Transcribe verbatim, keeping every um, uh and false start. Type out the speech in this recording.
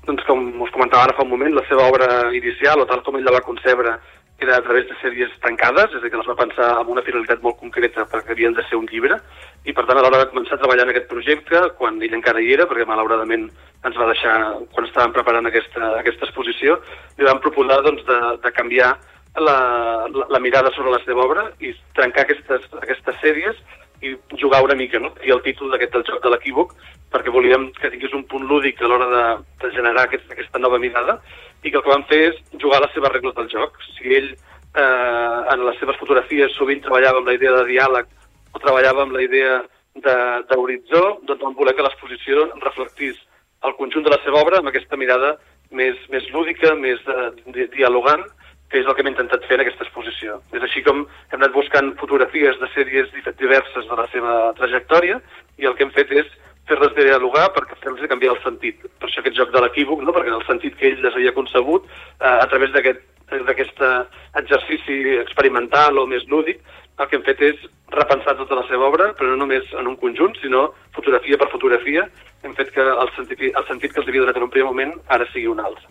doncs, com us comentava ara fa un moment, la seva obra inicial, o tal com ell la va concebre, era a través de sèries tancades, és a dir, que les va pensar amb una finalitat molt concreta perquè havien de ser un llibre, i per tant a l'hora de començar a treballar en aquest projecte, quan ell encara hi era, perquè malauradament ens va deixar quan estàvem preparant aquesta, aquesta exposició, li vam proposar doncs, de, de canviar la, la, la mirada sobre la seva obra i trencar aquestes, aquestes sèries i jugar una mica, no? I el títol d'aquest del joc de l'equívoc, perquè volíem que tingués un punt lúdic a l'hora de, de generar aquest, aquesta nova mirada, i que el que vam fer és jugar a les seves regles del joc. Si ell, eh, en les seves fotografies, sovint treballava amb la idea de diàleg o treballava amb la idea d'horitzó, doncs vam voler que l'exposició reflectís el conjunt de la seva obra amb aquesta mirada més, més lúdica, més de, de, dialogant, que és el que hem intentat fer en aquesta exposició. És així com hem anat buscant fotografies de sèries diverses de la seva trajectòria i el que hem fet és fer-les dialogar perquè fer-los canviar el sentit. Per això aquest joc de l'equívoc, no? Perquè el sentit que ell les havia concebut eh, a través d'aquest exercici experimental o més lúdic, el que hem fet és repensar tota la seva obra, però no només en un conjunt, sinó fotografia per fotografia. Hem fet que el sentit, el sentit que els havia donat en un primer moment ara sigui un altre.